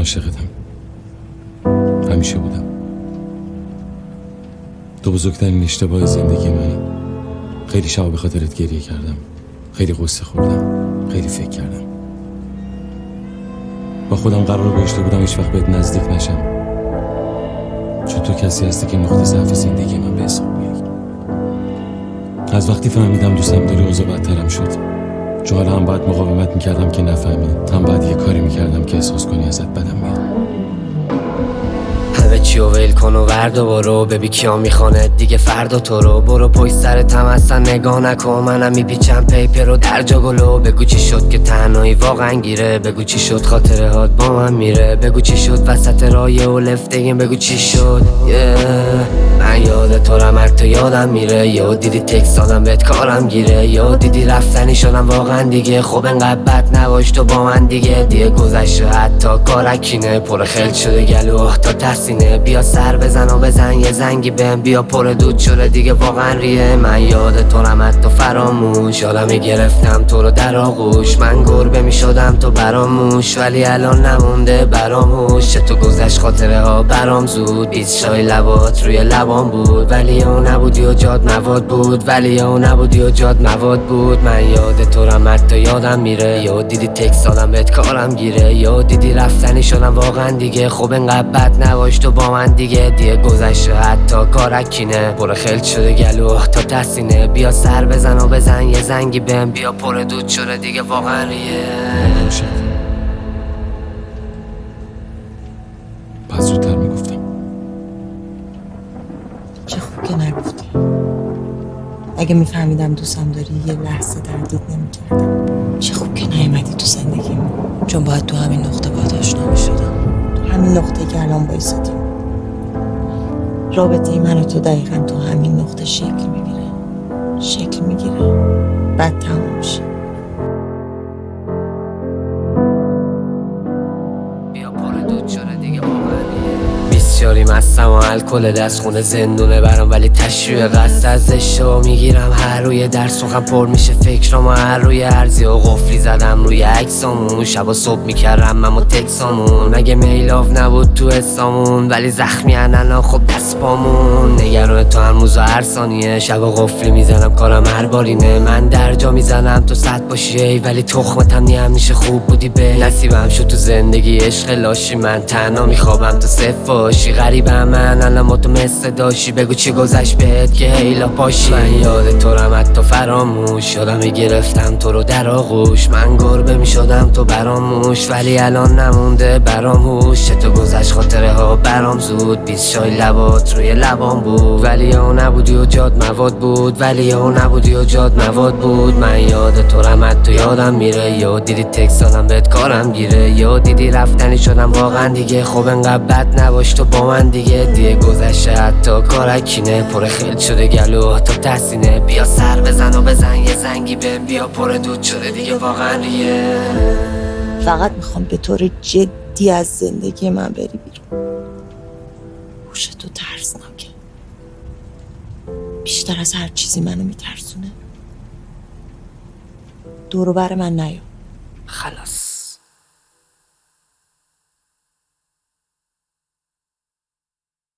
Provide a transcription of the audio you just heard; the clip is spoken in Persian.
عاشقتم. همیشه بودم. تو بزرگترین اشتباه زندگی منی. خیلی شب به خاطرت گریه کردم، خیلی قصه خوردم، خیلی فکر کردم. با خودم قرار گذاشته بودم هیچ وقت بهت نزدیک نشم، چون تو کسی هستی که نقطه ضعف زندگی من به حساب میاد. از وقتی فهمیدم دوستم داری اوضاع بدترم شد، چون حالا هم باید مقاومت میکردم که نفهمی، هم باید یه کاری میکردم که احساس کنی ازت بدم میاد. همه چیو ویل کن و وردا برو، ببی کیا میخوانه دیگه فردا تو رو. برو پشت سرتم اصلا نگاه نکن، منم میپیچم پیپر رو در جا گلو. بگو چی شد که تنهایی واقعا گیره، بگو چی شد خاطره هات با من میره، بگو چی شد وسط رایه و لفتگیم، بگو چی شد. من یاد تو رم تو یادم میره، یا دیدی تکس دادم بهت کارم گیره، یا دیدی رفتنی شدم واقعا دیگه. خب انقدر بد نباش تو با من دیگه گذشته حتی کارکینه، پر خیل شده گلو تا ترسینه. بیا سر بزن و بزن یه زنگی بهم، بیا پر دود شده دیگه واقعا ریه. من یاد تو رم تو فراموش، یادم میگرفتم تو رو در آغوش. من گربه میشدم تو براموش، ولی الان نمونده برام هوش. تو گذشت خاطره ها برام زود، 20 شای لبات روی لبام بود، ولی اون نبودی و جاد مواد بود، ولی اون نبودی و جاد مواد بود. من یاد تو رم تو یادم میره، یا دیدی تکس دادم بهت کارم گیره، یا دیدی رفتنی شدم واقعا دیگه. خب انقدر بد نباش تو با من دیگه گذشته حتی کارکینه، پر خیل شده گلو تا تسینه. بیا سر بزن و بزن یه زنگی بهم، بیا پر دود شده دیگه واقعا ریه. پس زودتر میگفتم. چه خوب که نگفتی. اگه میفهمیدم دوستم داری یه لحظه تردید نمیکردم. چه خوب که نیومدی تو زندگیم، چون باید تو همین نقطه باید آشنا میشدم، تو همین نقطه که الان بایستیم. رابطه من و تو دقیقا تو همین نقطه شکل میگیره بعد تموم میشه. بیا پر دود شده دیگه بیسیاری مستم و الکل دستخونه زندونه برام، ولی تشریع قصد از اشتباه میگیرم. هر روی درس سخن پر میشه فکرام، و هر روی ارزی و قفلی زدم روی عکسامون. شبا صبح میکردم اما تکسامون، مگه میلاف نبود تو حسامون، ولی زخمی الان خب دست پامون. نگران تو هر موز و هر ثانیه، شبا قفلی میزنم کارم هر بارینه. من در جا میزنم تو صد باشی ای، ولی تخمتم نی همیشه خوب بودی به. نصیبم شد تو زندگی عشق لاشی، من تنها میخوابم تو صفر باشی. غریبم من الان تو مثل داشی، بگو چی گذشت بهت که هیلا پاشی. من یاد تو رم تو فراموش، یادم میگرفتم تو رو در آغوش. من گربه میشدم تو براموش، ولی الان نمونده برام هوش. تو گذشت خاطره ها برام زود، 20 شای لبات روی لبام بود، ولی اون نبودی و جاد مواد بود، ولی اون نبودی و جاد مواد بود. من یاد تو رم تو یادم میره، یا دیدی تکس دادم بهت کارم گیره، یا دیدی رفتنی شدم واقعا دیگه. خب انقدر بد نباش تو با من دیگه گذشته حتی کارکینه، پر خیل شده گلو تا تسینه. بیا سر بزن و بزن یه زنگی بهم، بیا پر دود شده دیگه واقعا ریه. فقط میخوام به طور جدی از زندگی من بری بیرون. هوش تو ترسناکه، بیشتر از هر چیزی منو میترسونه. دور و بر من نیا. خلاص.